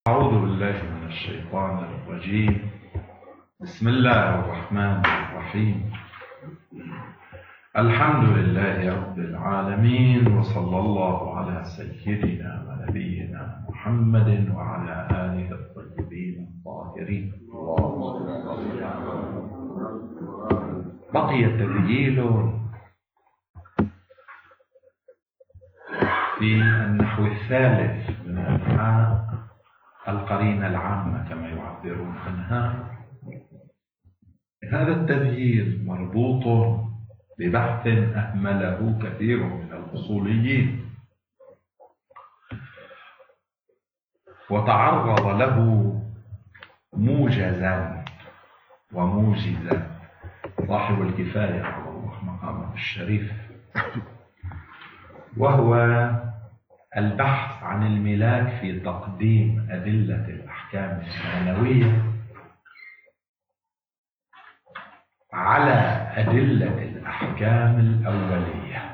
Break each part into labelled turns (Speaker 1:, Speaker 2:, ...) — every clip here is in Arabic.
Speaker 1: أعوذ بالله من الشيطان الرجيم. بسم الله الرحمن الرحيم. الحمد لله رب العالمين، وصلى الله على سيدنا ونبينا محمد وعلى آله الطيبين الطاهرين. بقي تذييل في النحو الثالث من أنحاء القرينة العامة كما يعبرون عنها. هذا التذييل مربوط ببحث أهمله كثير من الأصوليين، وتعرض له موجزا وموجزا صاحب الكفاية على الله مقامه الشريف، وهو البحث عن الملاك في تقديم أدلة الأحكام الثانوية على أدلة الأحكام الأولية.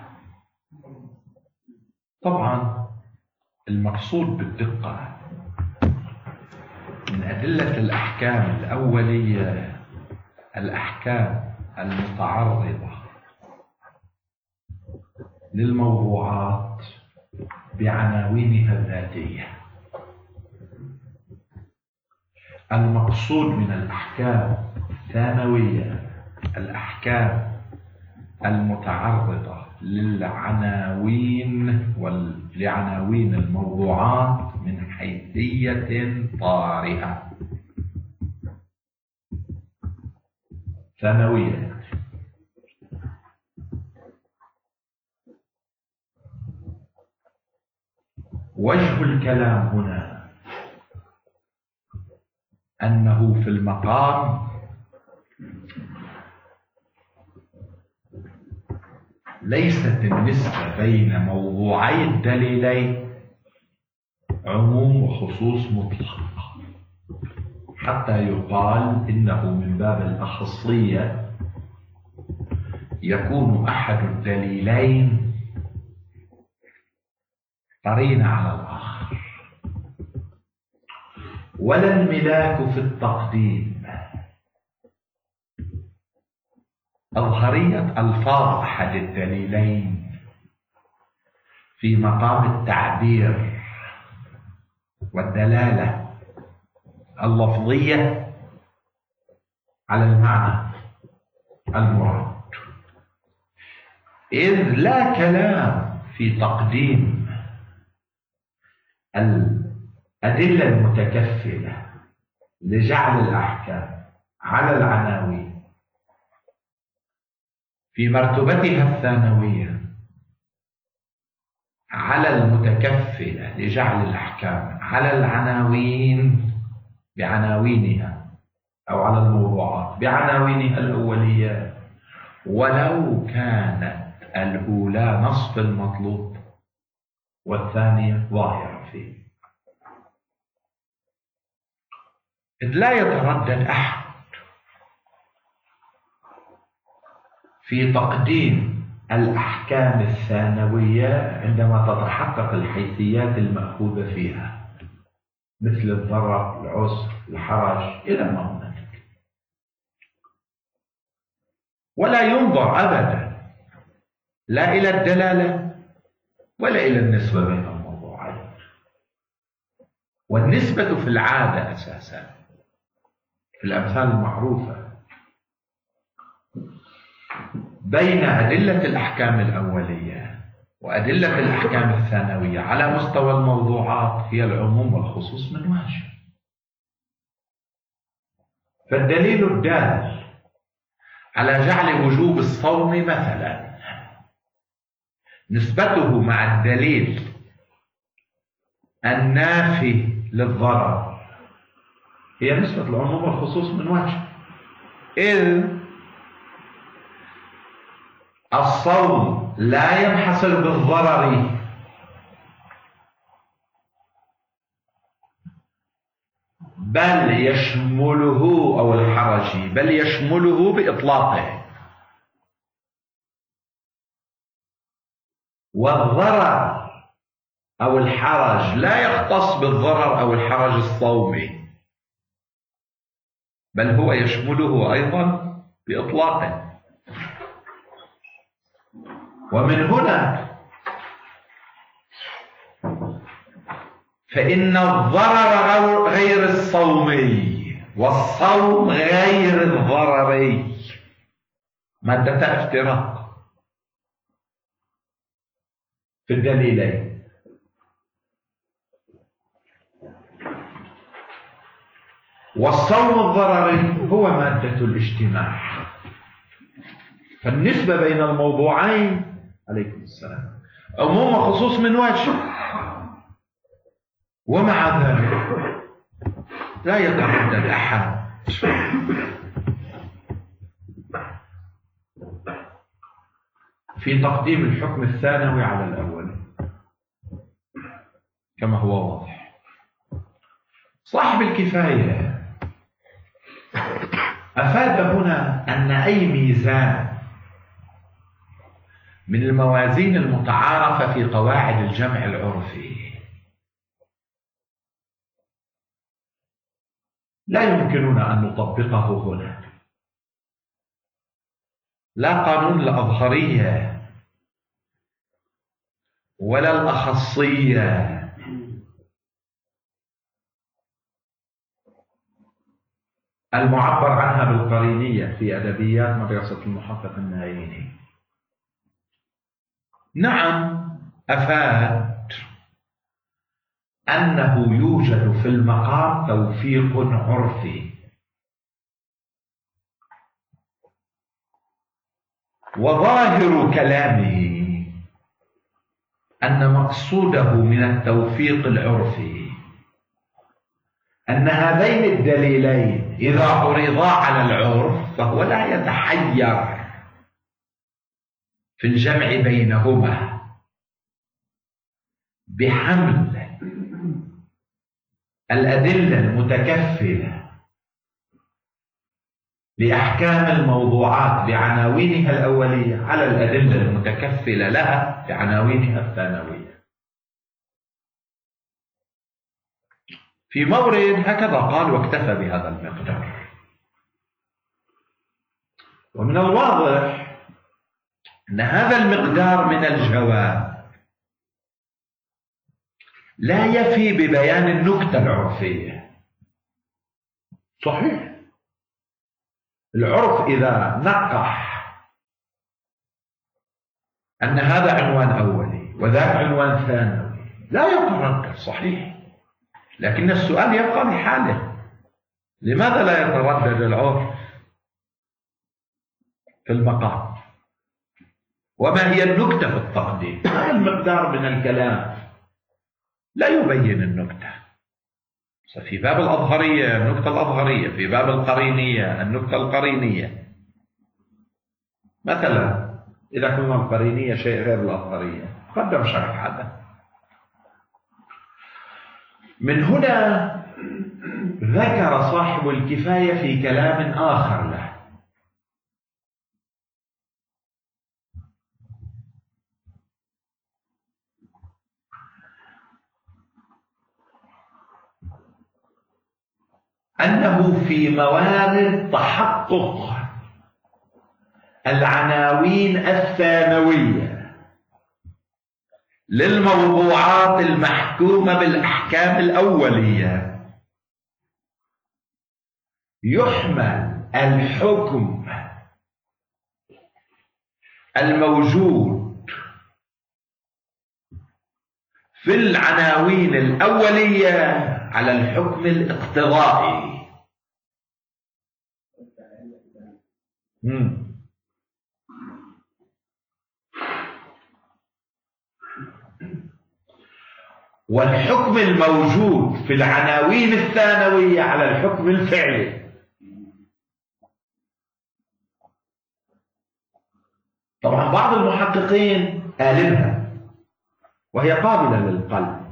Speaker 1: طبعا المقصود بالدقة من أدلة الأحكام الأولية الأحكام المتعرضة للموضوعات بعناوينها الذاتية. المقصود من الأحكام الثانوية الأحكام المتعرضة للعناوين ولعناوين الموضوعات من حيثية طارئة ثانوية. وجه الكلام هنا أنه في المقام ليست النسبة بين موضوعي الدليلين عموم وخصوص مطلق حتى يقال إنه من باب الأخصية يكون أحد الدليلين قرينة على الآخر. ولا الملاك في التقديم أظهرية ألفاظ أحد الدليلين في مقام التعبير والدلالة اللفظية على المعنى المراد، إذ لا كلام في تقديم الأدلة المتكفلة لجعل الأحكام على العناوين في مرتبتها الثانوية على المتكفلة لجعل الأحكام على العناوين بعناوينها أو على الموضوعات بعناوينها الأولية، ولو كانت الأولى نصف المطلوب والثانية ظاهرة فيه. إذ لا يتردد أحد في تقديم الأحكام الثانوية عندما تتحقق الحيثيات المأخوذة فيها مثل الضرر، العسر، الحرج إلى ما هنالك، ولا ينظر أبدا لا إلى الدلالة ولا إلى النسبة بين الموضوعين. والنسبة في العادة أساسا في الأمثال المعروفة بين أدلة الأحكام الأولية وأدلة الأحكام الثانوية على مستوى الموضوعات هي العموم والخصوص من وجه. فالدليل الدال على جعل وجوب الصوم مثلا نسبته مع الدليل النافي للضرر هي نسبة العموم والخصوص من وجه، إذ الصوم لا ينحصر بالضرر بل يشمله أو الحرج بل يشمله بإطلاقه، والضرر أو الحرج لا يختص بالضرر أو الحرج الصومي، بل هو يشمله أيضا بإطلاقه. ومن هنا فإن الضرر غير الصومي والصوم غير الضرري مادة افتراق في الدليلين. والصوم الضرري هو مادة الاجتماع. فالنسبة بين الموضوعين عليكم السلام عموم وخصوص من وجه، ومع ذلك لا يتردد أحد في تقديم الحكم الثانوي على الأول كما هو واضح. صاحب الكفاية أفاد هنا أن أي ميزان من الموازين المتعارفة في قواعد الجمع العرفي لا يمكننا أن نطبقه هنا، لا قانون الأظهرية ولا الأخصية المعبر عنها بالقرينية في أدبيات مدرسة المحقق النايني. نعم أفاد أنه يوجد في المقام توفيق عرفي، وظاهر كلامه أن مقصوده من التوفيق العرفي أن هذين الدليلين إذا عرضا على العرف فهو لا يتحير في الجمع بينهما بحمل الأدلة المتكفلة لأحكام الموضوعات بعناوينها الأولية على الأدلة المتكفلة لها بعناوينها الثانوية. في مورد هكذا قال واكتفى بهذا المقدار. ومن الواضح أن هذا المقدار من الجواب لا يفي ببيان النكتة العرفية. صحيح العرف إذا نقح أن هذا عنوان أولي وذاك عنوان ثانوي لا يتردد، صحيح، لكن السؤال يبقى بحاله: لماذا لا يتردد العرف في المقام؟ وما هي النكتة في التقديم؟ هذا المقدار من الكلام لا يبين النكتة. في باب الأظهرية النكتة الأظهرية، في باب القرينية النكتة القرينية. مثلا إذا كنا القرينية شيء غير الأظهرية قدم شرح هذا. من هنا ذكر صاحب الكفاية في كلام آخر له أنه في موارد تحقق العناوين الثانوية للموضوعات المحكومة بالأحكام الأولية يحمل الحكم الموجود في العناوين الأولية على الحكم الاقتضائي. والحكم الموجود في العناوين الثانوية على الحكم الفعلي. طبعا بعض المحققين قالبها وهي قابلة للقلب.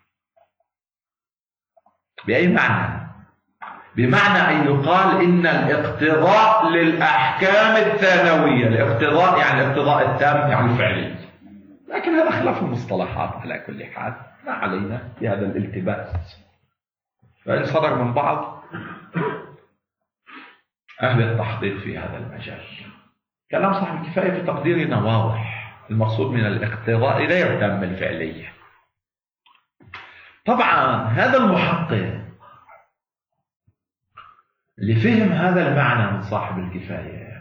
Speaker 1: بأي معنى؟ بمعنى أن يقال إن الاقتضاء للأحكام الثانوية، الاقتضاء يعني الاقتضاء التام يعني الفعلي، لكن هذا خلاف المصطلحات على كل حال، ما علينا بهذا الالتباس. فإن صدر من بعض أهل التحقيق في هذا المجال. كلام صاحب الكفاية في تقديرنا واضح، المقصود من الاقتضاء غير تام الفعلية. طبعا هذا المحقق اللي فهم هذا المعنى من صاحب الكفاية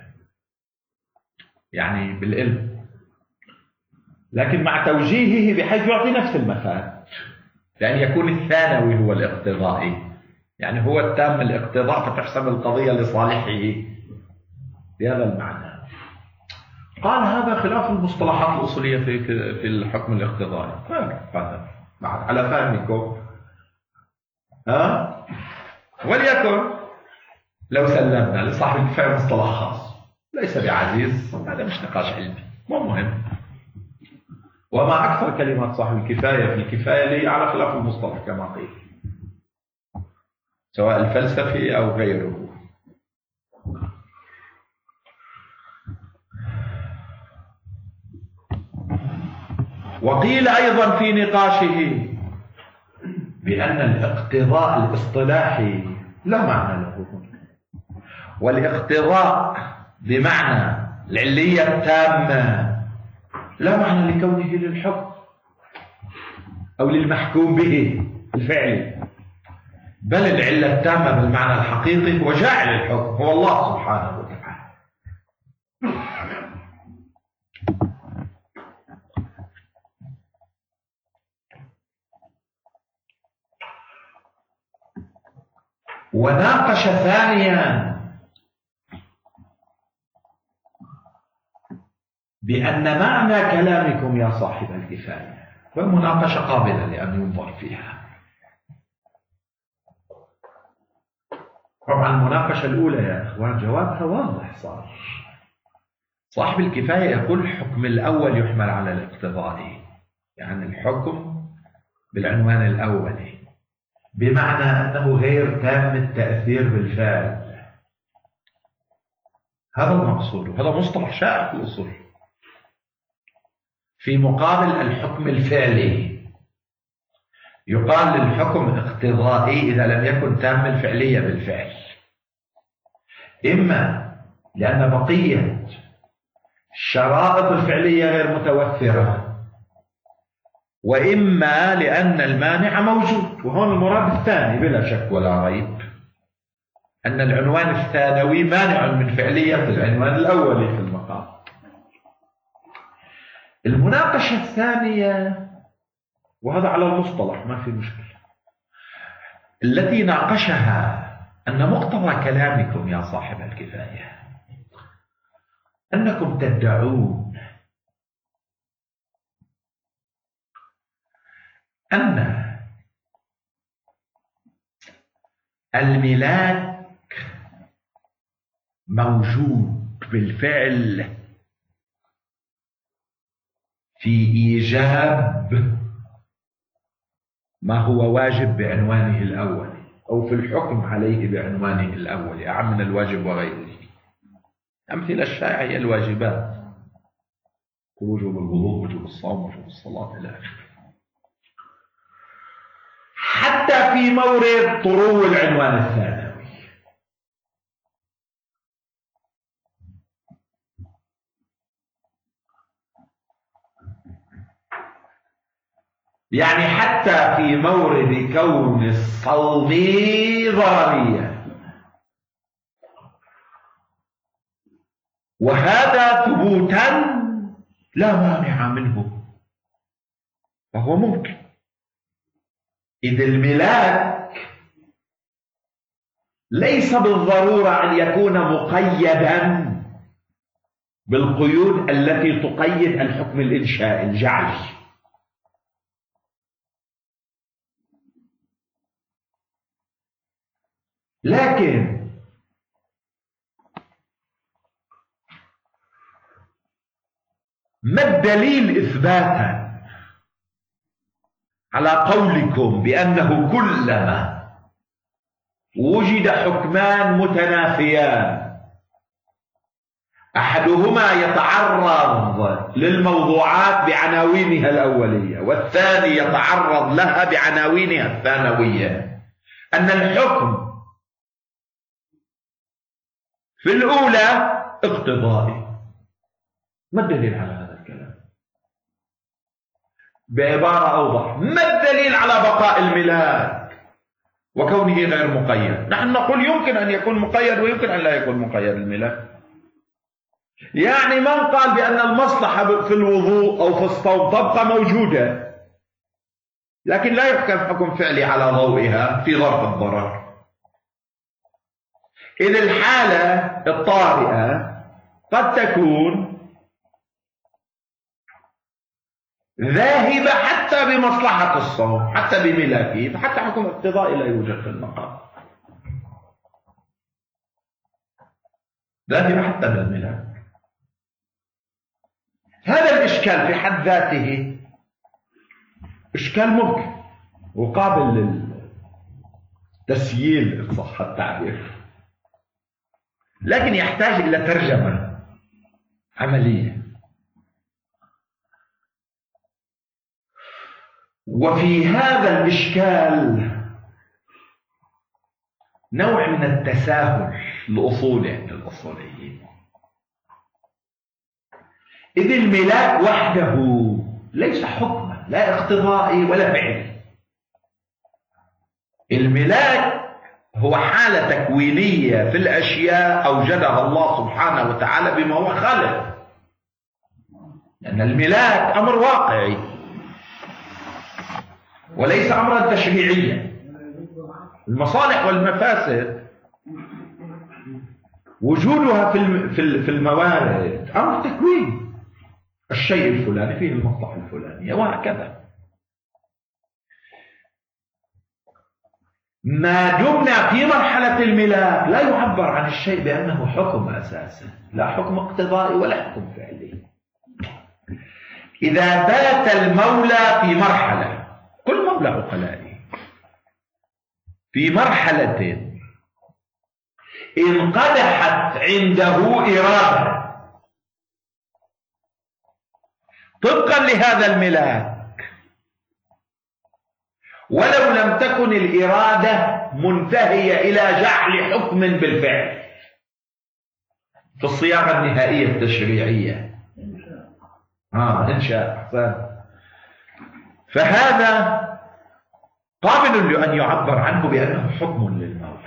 Speaker 1: يعني بالعلم، لكن مع توجيهه بحيث يعطي نفس المفاد، لأن يكون الثانوي هو الاقتضائي، يعني هو التام الاقتضاء فتحسم القضية لصالحه بهذا المعنى. قال هذا خلاف المصطلحات الأصولية في الحكم الاقتضائي. هذا على فهمكم وليكن لو سلمنا لصاحب الكفاية مصطلح خاص ليس بعزيز، هذا مش نقاش علمي مو مهم. وما أكثر كلمات صاحب الكفاية في الكفاية لي على خلاف المصطلح كما قيل، سواء الفلسفي أو غيره. وقيل أيضا في نقاشه بأن الاقتضاء الاصطلاحي لا معنى له، والاقتضاء بمعنى العلية التامة لا معنى لكونه للحكم أو للمحكوم به الفعلي، بل العلة التامة بالمعنى الحقيقي هو جاعل الحكم، هو الله سبحانه وتعالى. وناقش ثانيا بأن معنى كلامكم يا صاحب الكفاية، والمناقشة قابلة لأن ينظر فيها. طبعا المناقشة الأولى يا إخوان جوابها واضح صار. صاحب الكفاية يقول الحكم الأول يحمل على الاقتضاء، يعني الحكم بالعنوان الأولي، بمعنى أنه غير تام التأثير بالفعل. هذا المقصود، وهذا مصطلح شائع في الأصول. في مقابل الحكم الفعلي يقال للحكم اقتضائي إذا لم يكن تام الفعلية بالفعل، إما لأن بقية الشرائط الفعلية غير متوفرة، وإما لأن المانع موجود. وهون المراد الثاني بلا شك ولا ريب، أن العنوان الثانوي مانع من فعلية العنوان الأولي في المقام. المناقشة الثانية، وهذا على المصطلح ما في مشكلة، التي ناقشها أن مقتضى كلامكم يا صاحب الكفاية أنكم تدعون أن الملاك موجود بالفعل في إيجاب ما هو واجب بعنوانه الأول، أو في الحكم عليه بعنوانه الأول أعم من الواجب وغيره. أمثلة الشائعة هي الواجبات، وجوب الوضوء، وجوب الصوم، وجوب الصلاة إلى آخره. حتى في مورد طرو العنوان الثانوي، يعني حتى في مورد كون الصوم ضرريا، وهذا ثبوتا لا مانع منه، فهو ممكن. إذ الملاك ليس بالضرورة أن يكون مقيدا بالقيود التي تقيد الحكم الإنشائي الجعلي، لكن ما الدليل إثباتا على قولكم بأنه كلما وجد حكمان متنافيان أحدهما يتعرض للموضوعات بعناوينها الأولية، والثاني يتعرض لها بعناوينها الثانوية. أن الحكم في الأولى اقتضائي. ما الدليل على هذا الكلام؟ بعبارة أوضح، ما الدليل على بقاء الملاك وكونه غير مقيد؟ نحن نقول يمكن أن يكون مقيد ويمكن أن لا يكون مقيد الملاك. يعني من قال بأن المصلحة في الوضوء أو في الصوم تبقى موجودة لكن لا يحكم حكم فعلي على ضوئها في ظرف الضرر؟ إذ الحالة الطارئة قد تكون ذاهبة حتى بمصلحة الصوم، حتى بملاكه، فحتى حكم اقتضائي لا يوجد في المقام. ذاهبة حتى بالملاك. هذا الإشكال في حد ذاته إشكال ممكن وقابل للتسييل إن صح التعبير، لكن يحتاج إلى ترجمة عملية. وفي هذا الإشكال نوع من التساهل الأصوليين، إذ الملاك وحده ليس حكما لا اقتضائي ولا فعلي. الملاك هو حالة تكوينية في الأشياء أوجدها الله سبحانه وتعالى بما هو خالق، لأن الملاك أمر واقعي وليس أمرا تشريعيا. المصالح والمفاسد وجودها في الموارد أمر تكوين، الشيء الفلاني فيه المصلحة الفلانية وهكذا. ما دمنا في مرحلة الملاك لا يعبر عن الشيء بأنه حكم أساسا، لا حكم اقتضائي ولا حكم فعلي. إذا بات المولى في مرحلة، كل مولى عقلائي في مرحلة انقدحت عنده إرادة طبقا لهذا الملاك، ولو لم تكن الإرادة منتهية إلى جعل حكم بالفعل في الصياغة النهائية التشريعية، إنشاء أحسن، فهذا قابل لأن يعبر عنه بأنه حكم للمولى.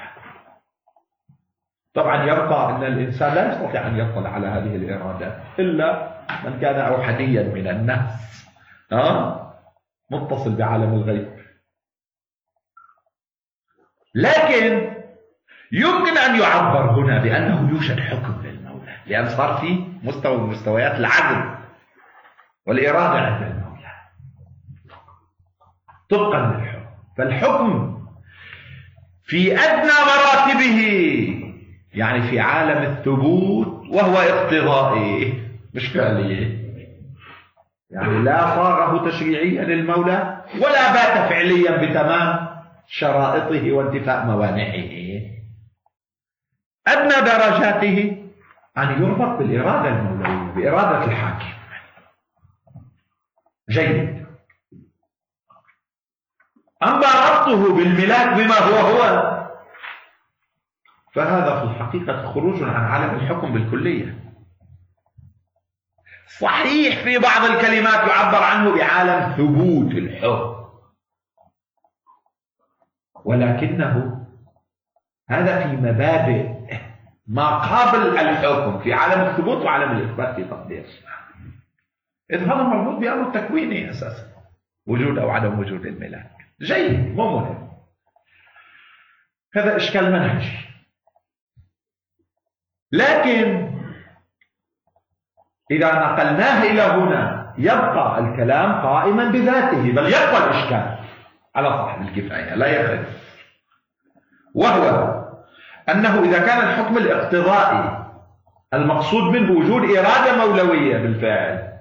Speaker 1: طبعا يبقى أن الإنسان لا يستطيع أن يطلع على هذه الإرادة إلا من كان أوحديا من الناس، متصل بعالم الغيب. لكن يمكن أن يعبر هنا بأنه يوجد حكم للمولى، لأن صار في مستوى من مستويات العدل والإرادة عند المولى طبقا للحكم. فالحكم في أدنى مراتبه يعني في عالم الثبوت وهو اقتضائي مش فعلي، يعني لا صاغه تشريعيا للمولى ولا بات فعليا بتمام شرائطه وانتفاء موانعه. أدنى درجاته أن يربط بالإرادة المولوية، بإرادة الحاكم. جيد. أما ربطه بالملاك بما هو فهذا في الحقيقة خروج عن عالم الحكم بالكلية. صحيح في بعض الكلمات يعبر عنه بعالم ثبوت الحكم، ولكنه هذا في مبادئ ما قابل الحكم في عالم الثبوت وعالم الإثبات في تقدير. إذ هذا مربوط بأمر التكويني أساسا، وجود أو عدم وجود الملاك. جيد، مو مهم. هذا إشكال منهجي، لكن إذا نقلناه إلى هنا يبقى الكلام قائما بذاته، بل يبقى الإشكال على صاحب الكفاية لا يخرج، وهو أنه إذا كان الحكم الاقتضائي المقصود منه وجود إرادة مولوية بالفعل،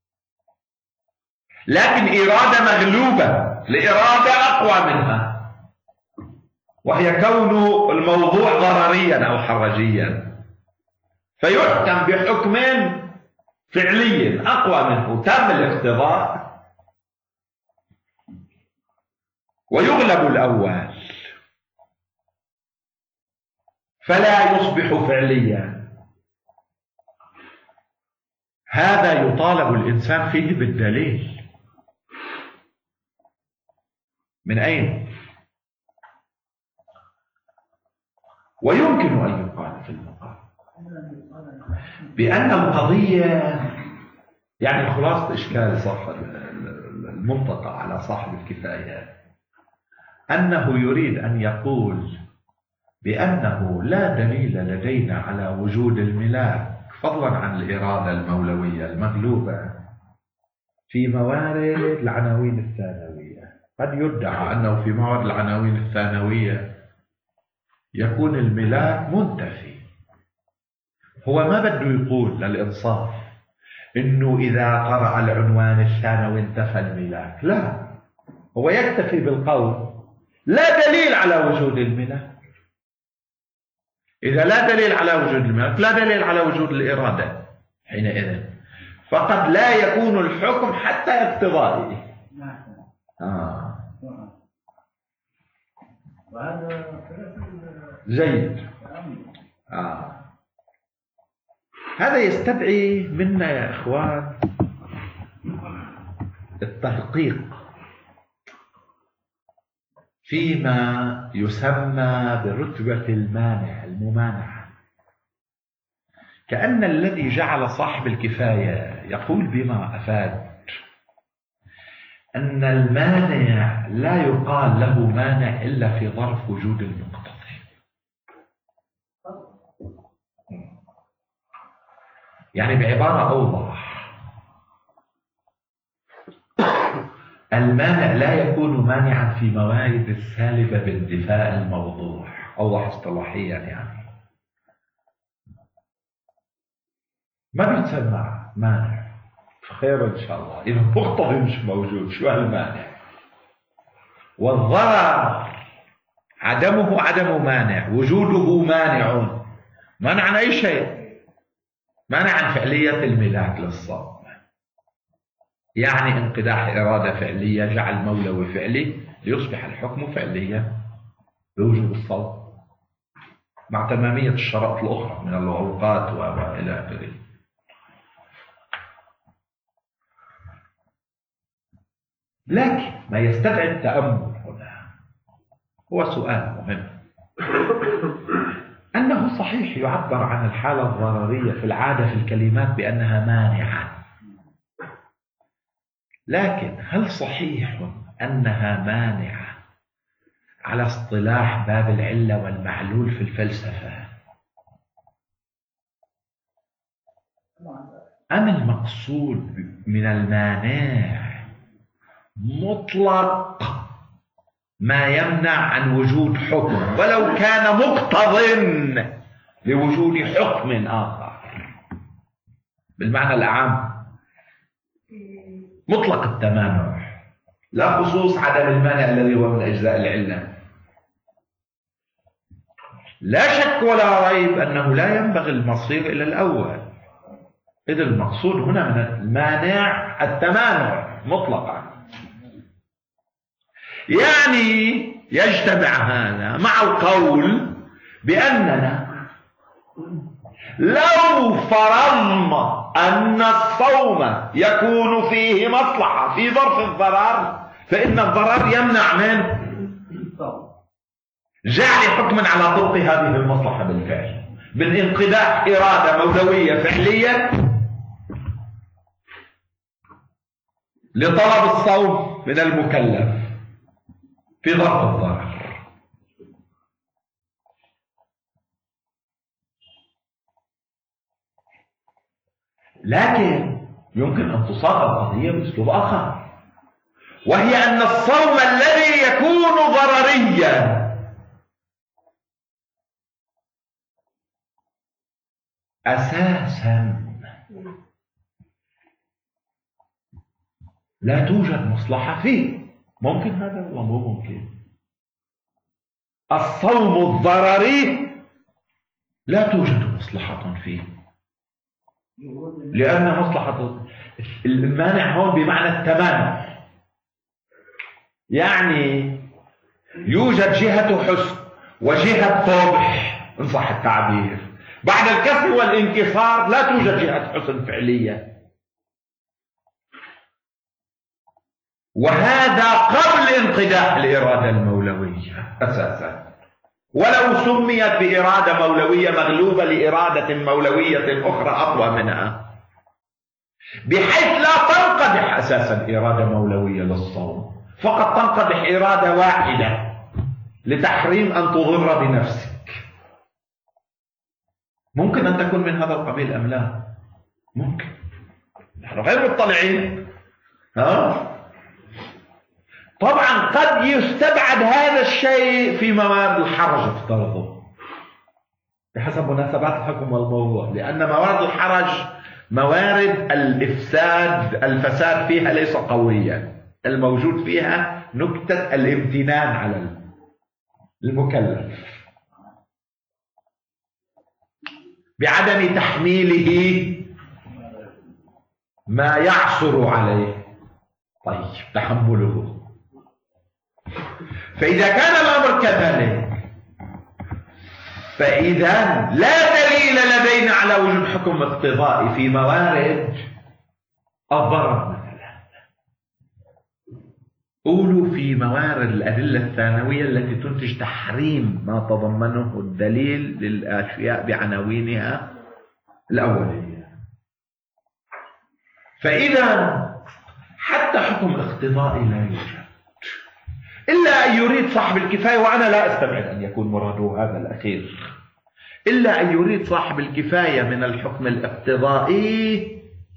Speaker 1: لكن إرادة مغلوبة لإرادة أقوى منها، وهي كون الموضوع ضرريا أو حرجيا، فيحكم بحكم فعلي أقوى منه تام الاقتضاء ويغلب الأول فلا يصبح فعليا. هذا يطالب الإنسان فيه بالدليل. من أين؟ ويمكن أن يقال في المقام بأن القضية يعني خلاصة إشكال صاحب المنطقة على صاحب الكفاية أنه يريد أن يقول بأنه لا دليل لدينا على وجود الملاك فضلا عن الإرادة المولوية المغلوبة في موارد العناوين الثانوية. قد يدعى أنه في موارد العناوين الثانوية يكون الملاك منتفي. هو ما بده يقول للإنصاف إنه إذا قرأ العنوان الثانوي انتفى الملاك، لا، هو يكتفي بالقول لا دليل على وجود الملاك. إذا لا دليل على وجود الملاك لا دليل على وجود الإرادة حينئذ، فقد لا يكون الحكم حتى اقتضائي. جيد. هذا يستدعي منا يا إخوان التدقيق فيما يسمى برتبة المانع الممانعة. كأن الذي جعل صاحب الكفاية يقول بما أفاد أن المانع لا يقال له مانع إلا في ظرف وجود المقتضي. يعني بعبارة أوضح، المانع لا يكون مانعا في موارد السالبة باندفاع الموضوع. أوضح اصطلاحيا يعني ما بيتسمع مانع، خير إن شاء الله. إذا المقتضي مش موجود شو هالمانع؟ والضرر عدمه عدم مانع، وجوده مانع. مانع عن أي شيء، مانع عن فعلية الملاك للصوم، يعني انقداح إرادة فعلية جعل مولوي فعلي ليصبح الحكم فعليا بوجود الصوم مع تمامية الشرائط الأخرى من العروقات وإلى آخره. لكن ما يستدعي التأمل هنا هو سؤال مهم، أنه صحيح يعبر عن الحالة الضررية في العادة في الكلمات بأنها مانعة، لكن هل صحيح أنها مانعة على اصطلاح باب العلة والمعلول في الفلسفة؟ أم المقصود من المانع مطلق ما يمنع عن وجود حكم ولو كان مقتضٍ لوجود حكم آخر بالمعنى الأعم، مطلق التمانع لا خصوص عدم المانع الذي هو من أجزاء العلة؟ لا شك ولا ريب أنه لا ينبغي المصير إلى الأول، إذ المقصود هنا من المانع التمانع مطلقا. يعني يجتمع هذا مع القول بأننا لو فرضنا أن الصوم يكون فيه مصلحة في ظرف الضرر، فإن الضرر يمنع من جعل حكما على طبق هذه المصلحة بالفعل، بالانقداح إرادة مولوية فعلية لطلب الصوم من المكلف في ظرف الضرر. لكن يمكن أن تصاغ القضية بأسلوب آخر، وهي أن الصوم الذي يكون ضرريا أساسا لا توجد مصلحة فيه. ممكن هذا ولا مو ممكن؟ الصوم الضرري لا توجد مصلحة فيه، لأن مصلحة المانع هون بمعنى التمانع، يعني يوجد جهة حسن وجهة قبح إن صح التعبير. بعد الكسر والانكسار لا توجد جهة حسن فعلية، وهذا قبل انقداح الإرادة المولوية أساسا، ولو سميت بإرادة مولوية مغلوبة لإرادة مولوية أخرى أقوى منها، بحيث لا تنقدح أساسا إرادة مولوية للصوم، فقط تنقدح إرادة واحدة لتحريم أن تضر بنفسك. ممكن أن تكون من هذا القبيل أم لا؟ ممكن، نحن غير مطلعين. طبعا قد يستبعد هذا الشيء في موارد الحرج افترضه بحسب مناسبات الحكم والموضوع، لأن موارد الحرج موارد الفساد فيها ليس قويا، الموجود فيها نكتة الامتنان على المكلف بعدم تحميله ما يعصر عليه، طيب تحمله. فإذا كان الأمر كذلك فإذا لا دليل لدينا على وجود حكم اقتضائي في موارد الضرر. مثلا قولوا في موارد الأدلة الثانوية التي تنتج تحريم ما تضمنه الدليل للأشياء بعناوينها الأولية. فإذا حتى حكم اقتضائي لا يوجد إلا أن يريد صاحب الكفاية، وأنا لا أستبعد أن يكون مراده هذا الأخير، إلا أن يريد صاحب الكفاية من الحكم الاقتضائي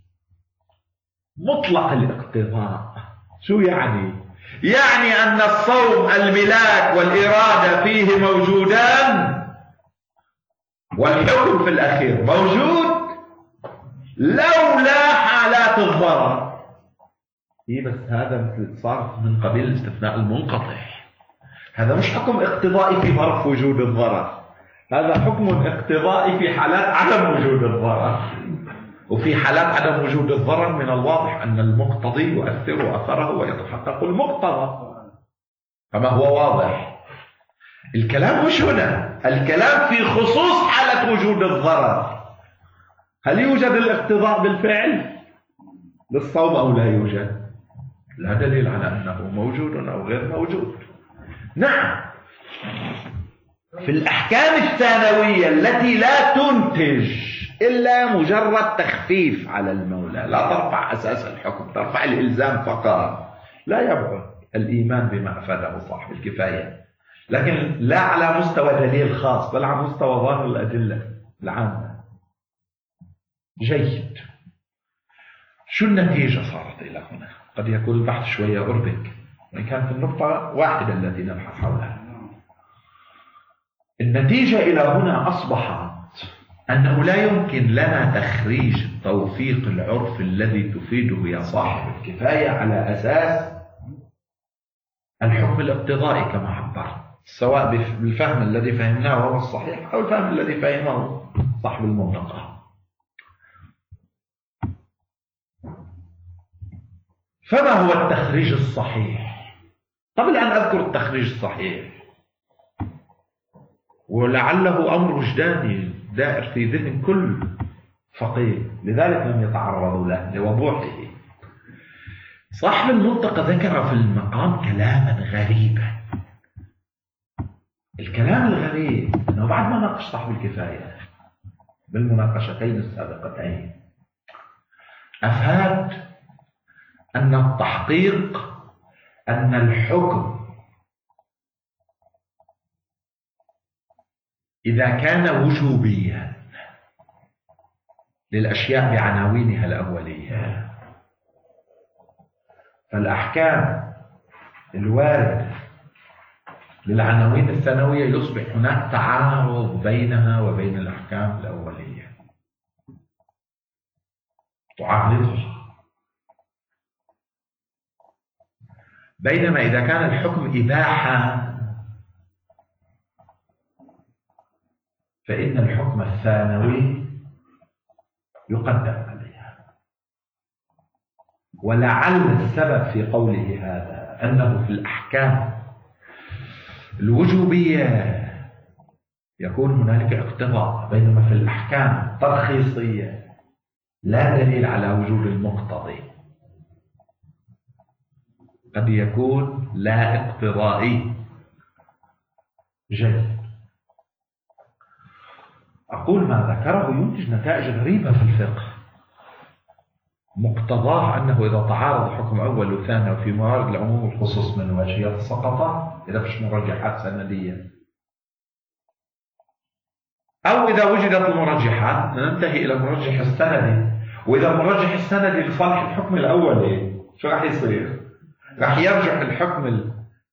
Speaker 1: مطلق الاقتضاء. شو يعني؟ يعني أن الصوم الملاك والإرادة فيه موجودان والحكم في الأخير موجود لولا حالات الضرر. بس هذا صار من قبيل الاستثناء المنقطع، هذا مش حكم اقتضائي في ظرف وجود الضرر، هذا حكم اقتضائي في حالات عدم وجود الضرر. وفي حالات عدم وجود الضرر من الواضح أن المقتضي يؤثر أثره ويتحقق المقتضى، فما هو واضح. الكلام مش هنا، الكلام في خصوص حالة وجود الضرر. هل يوجد الاقتضاء بالفعل للصوم أو لا يوجد؟ لا دليل على أنه موجود أو غير موجود. نعم، في الأحكام الثانوية التي لا تنتج إلا مجرد تخفيف على المولى، لا ترفع أساس الحكم، ترفع الإلزام فقط، لا يبعد الإيمان بما أفاده صاحب الكفاية، لكن لا على مستوى دليل خاص بل على مستوى ظاهر الأدلة العامة. جيد. شو النتيجة صارت إلى هنا؟ قد يكون البحث شوية أربك، وإن كانت النقطة واحدة التي نبحث حولها. النتيجة إلى هنا أصبحت أنه لا يمكن لنا تخريج توفيق العرف الذي تفيده يا صاحب الكفاية على أساس الحكم الاقتضائي كما عبرت، سواء بالفهم الذي فهمناه وهو الصحيح أو الفهم الذي فهمه صاحب المنطقة. فما هو التخريج الصحيح؟ قبل أن أذكر التخريج الصحيح، ولعله أمر وجداني دائر في ذهن كل فقيه لذلك لم يتعرضوا له لوضوحه، صاحب المنطقة ذكر في المقام كلاما غريبا. الكلام الغريب أنه بعد ما ناقش صاحب الكفاية بالمناقشتين السابقتين أفاد أن التحقيق أن الحكم إذا كان وجوبيا للأشياء بعناوينها الأولية، فالأحكام الواردة للعناوين الثانوية يصبح هناك تعارض بينها وبين الأحكام الأولية، تعارضها. بينما إذا كان الحكم إباحة فإن الحكم الثانوي يقدم عليها. ولعل السبب في قوله هذا أنه في الأحكام الوجوبية يكون هنالك اقتضاء، بينما في الأحكام الترخيصية لا دليل على وجوب المقتضي، قد يكون لا اقتضائي. جيد. أقول ما ذكره ينتج نتائج غريبة في الفقه. مقتضاه أنه إذا تعارض حكم أول وثاني وفي موارد العموم والخصوص من وجهيات سقطا إذا فيش مرجحات سندية، أو إذا وجدت المرجحات ننتهي إلى المرجح السندي. وإذا المرجح السندي لصالح الحكم الأولي شو راح يصير؟ راح يرجح الحكم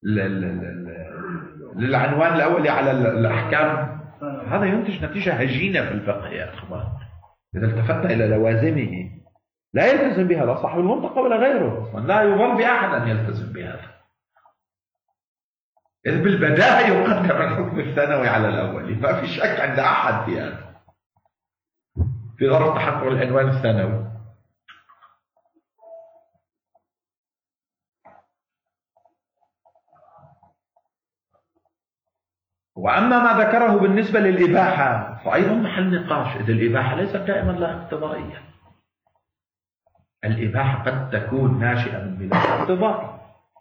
Speaker 1: للعنوان الأولي على الأحكام. هذا ينتج نتيجة هجينة في الفقه يا أخوان. إذا التفتنا إلى لوازمه لا يلتزم بها لا صاحب المنطقة ولا غيره، لا يظن بأحد أن يلتزم بهذا، إذ بالبداهة يقدم الحكم الثانوي على الأولي، ما في شك عند أحد في هذا في ظرف تحقق العنوان الثانوي. وأما ما ذكره بالنسبة للإباحة فأيضا محل نقاش، إذ الإباحة ليست دائما لا اقتضائية. الإباحة قد تكون ناشئة من ملاك اقتضائي،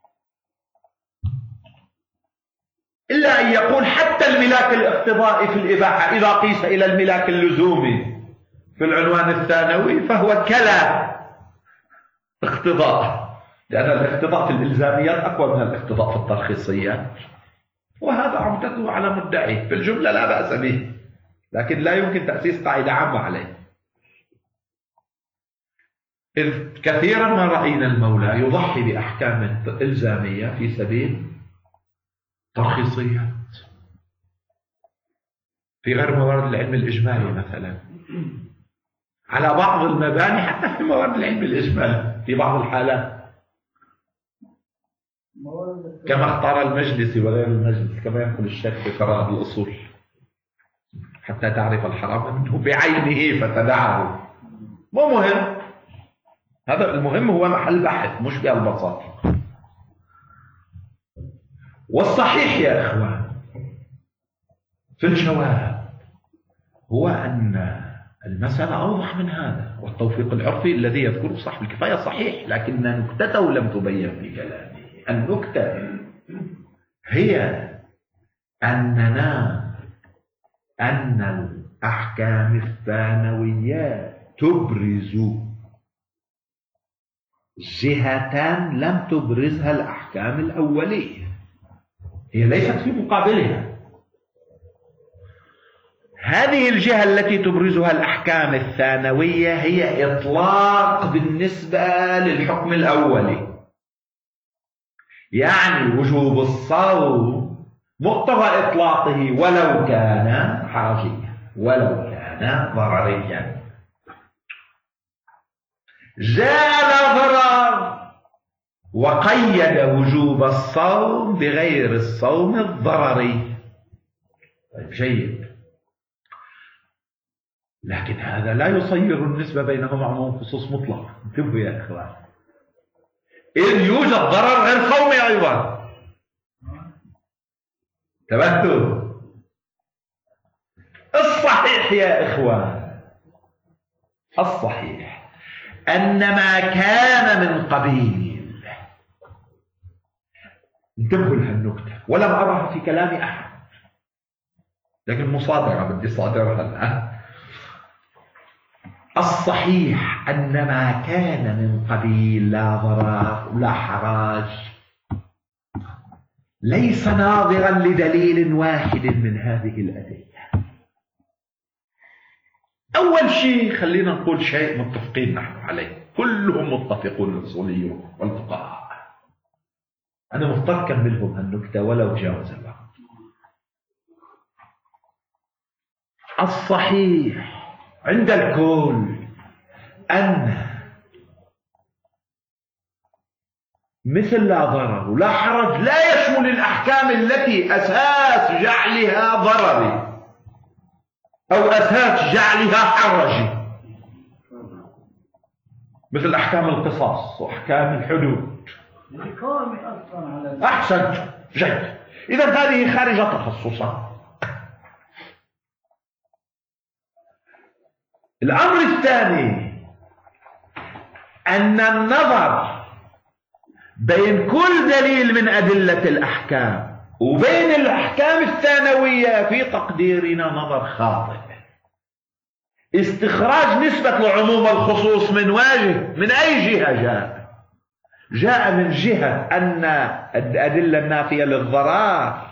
Speaker 1: إلا أن يقول حتى الملاك الاقتضائي في الإباحة إذا قيس إلى الملاك اللزومي في العنوان الثانوي فهو كلا اقتضاء، لأن الاقتضاء في الإلزاميات أقوى من الاقتضاء في الترخيصيات، وهذا عمدته على مدعيه. في الجملة لا بأس به، لكن لا يمكن تأسيس قاعدة عامة عليه، إذ كثيرا ما رأينا المولى يضحي بأحكام إلزامية في سبيل ترخيصيات في غير موارد العلم الإجمالي مثلا، على بعض المباني حتى في موارد العلم الإجمالي في بعض الحالات، كما اختار المجلس وغير المجلس، كما يقول الشيخ في قراءة الأصول، حتى تعرف الحرام منه بعينه فتدعه. مو مهم، هذا المهم هو محل بحث مش بالبساطة. والصحيح يا إخوان في الجواب هو أن المسألة أوضح من هذا، والتوفيق العرفي الذي يذكره صاحب الكفاية صحيح، لكن نكتته لم تبين في كلامه. النكتة هي أن الأحكام الثانوية تبرز جهة لم تبرزها الأحكام الأولية، هي ليست في مقابلها. هذه الجهة التي تبرزها الأحكام الثانوية هي إطلاق بالنسبة للحكم الأولي، يعني وجوب الصوم مقتضى إطلاقه ولو كان حرجيا ولو كان ضرريا. جاء ضرر وقيد وجوب الصوم بغير الصوم الضرري. طيب جيد، لكن هذا لا يصير النسبة بينهما عموم خصوص مطلق. انتبهوا يا إخوان، إذ يوجد ضرر غير صومي أيضا. تبهتوا. الصحيح يا إخوان، الصحيح أن ما كان من قبيل، انتبهوا لها النكتة ولم أرها في كلام أحد، لكن مصادرة بدي صادرها الآن. الصحيح أن ما كان من قبيل لا ضرر ولا حراج ليس ناظرا لدليل واحد من هذه الأدلة. أول شيء خلينا نقول شيء متفقين نحن عليه، كلهم متفقون الأصوليون والفقهاء. أنا مضطر أكملهم هالنكتة ولو تجاوز الوقت. الصحيح عند الكل أن مثل لا ضرر ولا حرج لا يشمل الأحكام التي أساس جعلها ضرري أو أساس جعلها حرجي. مثل أحكام القصاص وأحكام الحدود. أحسنت، جيد. إذا هذه خارج تخصصا. الأمر الثاني أن النظر بين كل دليل من أدلة الأحكام وبين الأحكام الثانوية في تقديرنا نظر خاطئ. استخراج نسبة العموم والخصوص من وجه، من أي جهة جاء من جهة أن الأدلة النافية للضرر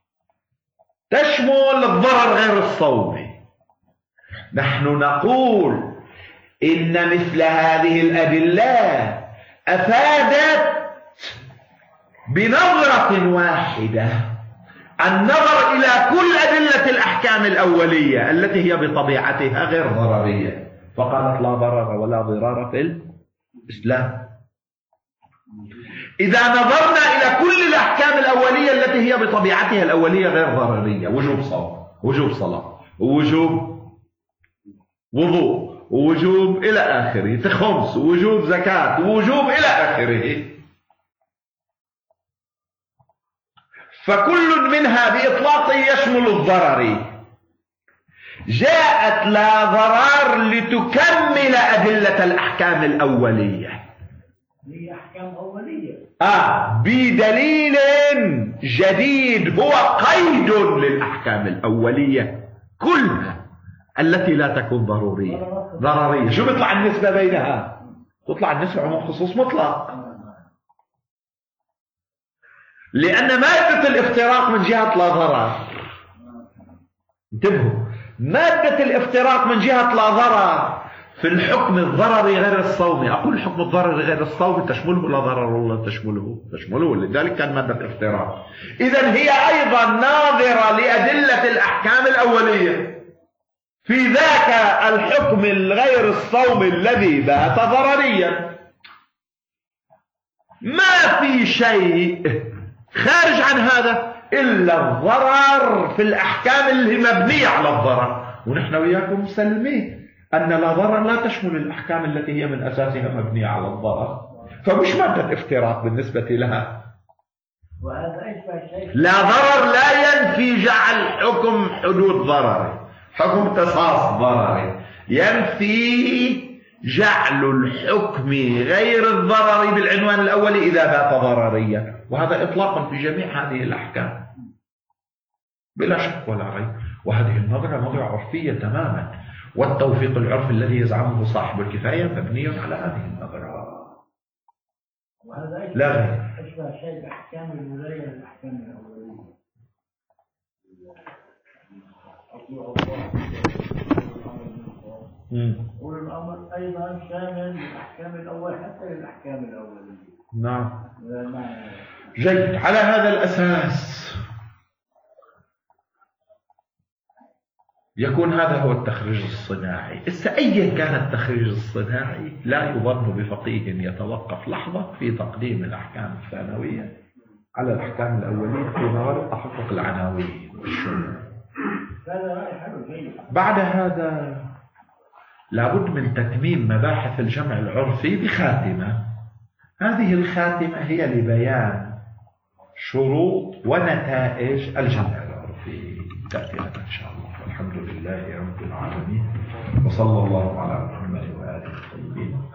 Speaker 1: تشمل الضرر غير الصوبي. نحن نقول إن مثل هذه الأدلة أفادت بنظرة واحدة النظر إلى كل أدلة الأحكام الأولية التي هي بطبيعتها غير ضررية، فقالت لا ضرر ولا ضرار في الإسلام. إذا نظرنا إلى كل الأحكام الأولية التي هي بطبيعتها الأولية غير ضررية، وجوب صوم، وجوب صلاة، ووجوب وضوء، ووجوب إلى آخره، خمس، ووجوب زكاة، ووجوب إلى آخره، فكل منها بإطلاق يشمل الضرر. جاءت لا ضرر لتكمل أدلة الأحكام الأولية.
Speaker 2: هي أحكام أولية
Speaker 1: بدليل جديد هو قيد للأحكام الأولية كلها التي لا تكون ضررية. شو بيطلع النسبة بينها؟ تطلع النسبة عموم خصوص مطلق، لأن مادة الافتراق من جهة لا ضرر. انتبهوا، مادة الافتراق من جهة لا ضرر في الحكم الضرري غير الصومي. أقول الحكم الضرري غير الصومي تشمله لا ضرر ولا تشمله، لذلك كان مادة افتراق. إذن هي أيضا ناظرة لأدلة الأحكام الأولية في ذاك الحكم الغير الصومي الذي بات ضرريا. ما في شيء خارج عن هذا إلا الضرر في الأحكام اللي مبنية على الضرر، ونحن وياكم مسلمين أن لا ضرر لا تشمل الأحكام التي هي من أساسها مبنية على الضرر، فمش مادة افتراق بالنسبة لها. لا ضرر لا ينفي جعل حكم حدود ضرري، حكم قصاص ضرري، ينفي جعل الحكم غير الضرري بالعنوان الأولي إذا بات ضرريا، وهذا إطلاقا في جميع هذه الأحكام بلا شك ولا ريب. وهذه النظرة نظرة عرفية تماما، والتوفيق العرفي الذي يزعمه صاحب الكفاية مبني على هذه النظرة لا غير.
Speaker 2: أشبه شيء بأحكام الولاية للأحكام الأولية. أولي الأمر أيضا شامل للأحكام الأول حتى للأحكام الأولية.
Speaker 1: نعم، جيد. على هذا الأساس يكون هذا هو التخريج الصناعي. أيا كان التخريج الصناعي لا يظن بفقيه يتوقف لحظة في تقديم الأحكام الثانوية على الأحكام الأولية في موارد تحقق العناوين والشمول. بعد هذا لابد من تتميم مباحث الجمع العرفي بخاتمة. هذه الخاتمة هي لبيان شروط ونتائج الجمع العرفي. تأتي لنا إن شاء الله. والحمد لله رب العالمين، وصلى الله على محمد وآله وصحبه.